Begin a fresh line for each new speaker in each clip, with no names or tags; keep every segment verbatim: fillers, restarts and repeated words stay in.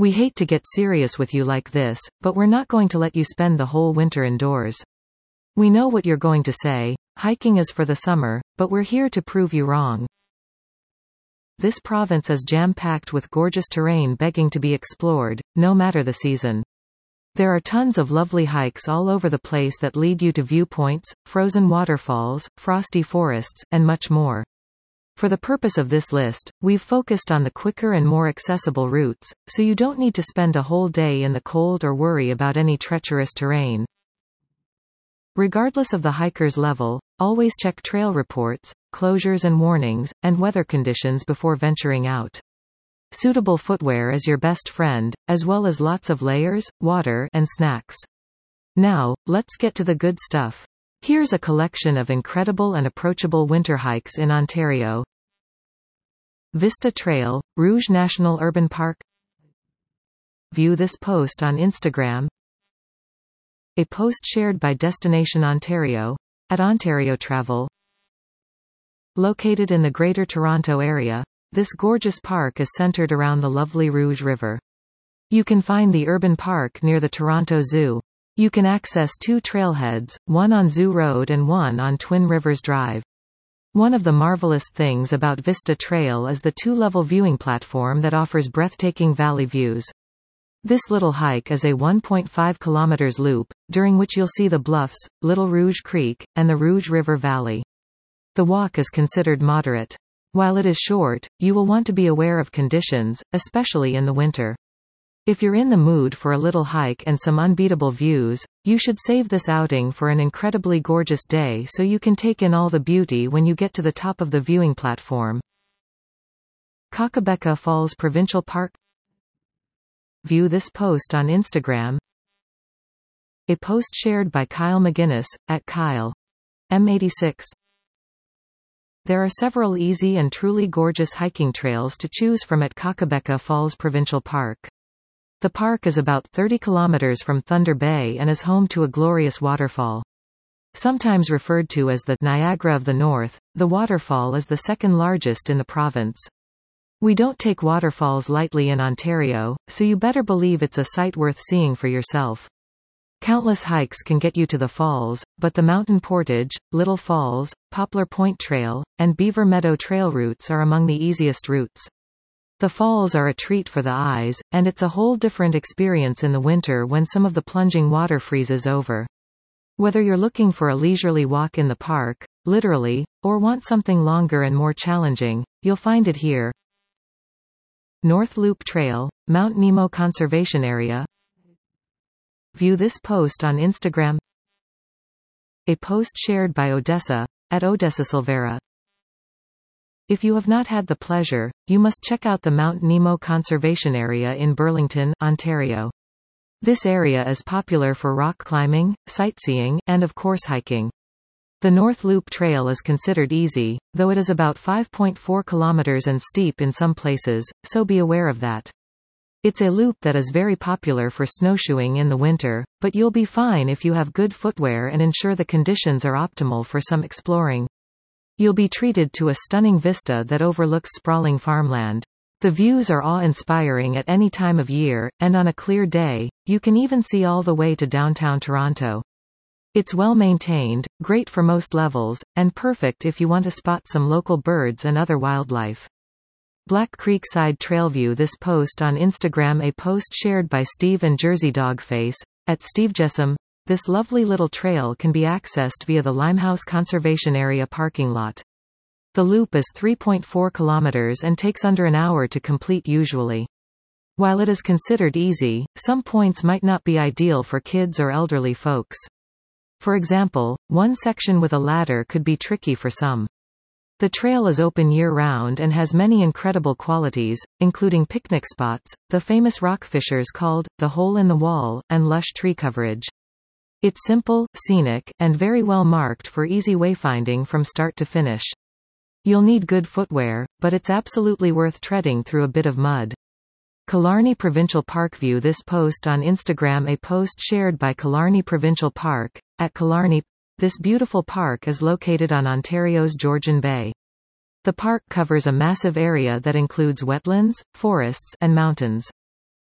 We hate to get serious with you like this, but we're not going to let you spend the whole winter indoors. We know what you're going to say, hiking is for the summer, but we're here to prove you wrong. This province is jam-packed with gorgeous terrain begging to be explored, no matter the season. There are tons of lovely hikes all over the place that lead you to viewpoints, frozen waterfalls, frosty forests, and much more. For the purpose of this list, we've focused on the quicker and more accessible routes, so you don't need to spend a whole day in the cold or worry about any treacherous terrain. Regardless of the hiker's level, always check trail reports, closures and warnings, and weather conditions before venturing out. Suitable footwear is your best friend, as well as lots of layers, water, and snacks. Now, let's get to the good stuff. Here's a collection of incredible and approachable winter hikes in Ontario. Vista Trail, Rouge National Urban Park. View this post on Instagram. A post shared by Destination Ontario, at Ontario Travel. Located in the Greater Toronto Area, this gorgeous park is centered around the lovely Rouge River. You can find the urban park near the Toronto Zoo. You can access two trailheads, one on Zoo Road and one on Twin Rivers Drive. One of the marvelous things about Vista Trail is the two-level viewing platform that offers breathtaking valley views. This little hike is a one point five kilometers loop, during which you'll see the Bluffs, Little Rouge Creek, and the Rouge River Valley. The walk is considered moderate. While it is short, you will want to be aware of conditions, especially in the winter. If you're in the mood for a little hike and some unbeatable views, you should save this outing for an incredibly gorgeous day so you can take in all the beauty when you get to the top of the viewing platform. Kakabeka Falls Provincial Park. View this post on Instagram. A post shared by Kyle McGuinness, at Kyle M eighty-six. There are several easy and truly gorgeous hiking trails to choose from at Kakabeka Falls Provincial Park. The park is about thirty kilometers from Thunder Bay and is home to a glorious waterfall. Sometimes referred to as the Niagara of the North, the waterfall is the second largest in the province. We don't take waterfalls lightly in Ontario, so you better believe it's a sight worth seeing for yourself. Countless hikes can get you to the falls, but the Mountain Portage, Little Falls, Poplar Point Trail, and Beaver Meadow Trail routes are among the easiest routes. The falls are a treat for the eyes, and it's a whole different experience in the winter when some of the plunging water freezes over. Whether you're looking for a leisurely walk in the park, literally, or want something longer and more challenging, you'll find it here. North Loop Trail, Mount Nemo Conservation Area. View this post on Instagram. A post shared by Odessa, at Odessa Silvera. If you have not had the pleasure, you must check out the Mount Nemo Conservation Area in Burlington, Ontario. This area is popular for rock climbing, sightseeing, and of course hiking. The North Loop Trail is considered easy, though it is about five point four kilometers and steep in some places, so be aware of that. It's a loop that is very popular for snowshoeing in the winter, but you'll be fine if you have good footwear and ensure the conditions are optimal for some exploring. You'll be treated to a stunning vista that overlooks sprawling farmland. The views are awe-inspiring at any time of year, and on a clear day, you can even see all the way to downtown Toronto. It's well maintained, great for most levels, and perfect if you want to spot some local birds and other wildlife. Black Creek Side Trail. View this post on Instagram. A post shared by Steve and Jersey Dogface, at Steve Jessam. This lovely little trail can be accessed via the Limehouse Conservation Area parking lot. The loop is three point four kilometers and takes under an hour to complete usually. While it is considered easy, some points might not be ideal for kids or elderly folks. For example, one section with a ladder could be tricky for some. The trail is open year-round and has many incredible qualities, including picnic spots, the famous rock fissures called the Hole in the Wall, and lush tree coverage. It's simple, scenic, and very well marked for easy wayfinding from start to finish. You'll need good footwear, but it's absolutely worth treading through a bit of mud. Killarney Provincial Park. View this post on Instagram. A post shared by Killarney Provincial Park, at Killarney. This beautiful park is located on Ontario's Georgian Bay. The park covers a massive area that includes wetlands, forests, and mountains.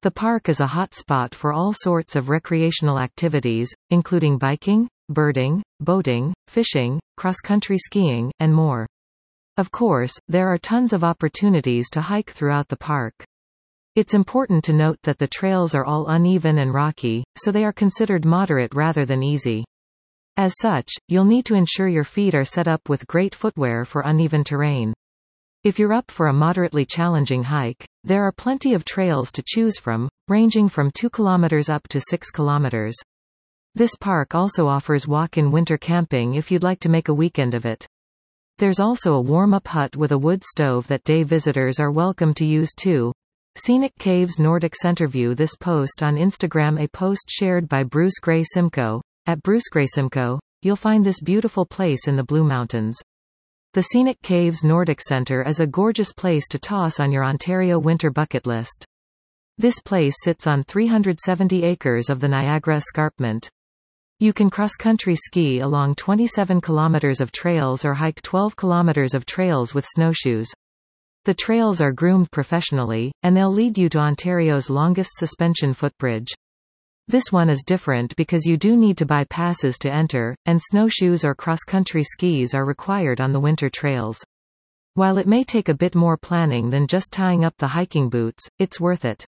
The park is a hot spot for all sorts of recreational activities, including biking, birding, boating, fishing, cross-country skiing, and more. Of course, there are tons of opportunities to hike throughout the park. It's important to note that the trails are all uneven and rocky, so they are considered moderate rather than easy. As such, you'll need to ensure your feet are set up with great footwear for uneven terrain. If you're up for a moderately challenging hike, there are plenty of trails to choose from, ranging from two kilometers up to six kilometers. This park also offers walk-in winter camping if you'd like to make a weekend of it. There's also a warm-up hut with a wood stove that day visitors are welcome to use too. Scenic Caves Nordic Center. View this post on Instagram. A post shared by Bruce Gray Simcoe. At Bruce Gray Simcoe, you'll find this beautiful place in the Blue Mountains. The Scenic Caves Nordic Center is a gorgeous place to toss on your Ontario winter bucket list. This place sits on three hundred seventy acres of the Niagara Escarpment. You can cross-country ski along twenty-seven kilometers of trails or hike twelve kilometers of trails with snowshoes. The trails are groomed professionally, and they'll lead you to Ontario's longest suspension footbridge. This one is different because you do need to buy passes to enter, and snowshoes or cross-country skis are required on the winter trails. While it may take a bit more planning than just tying up the hiking boots, it's worth it.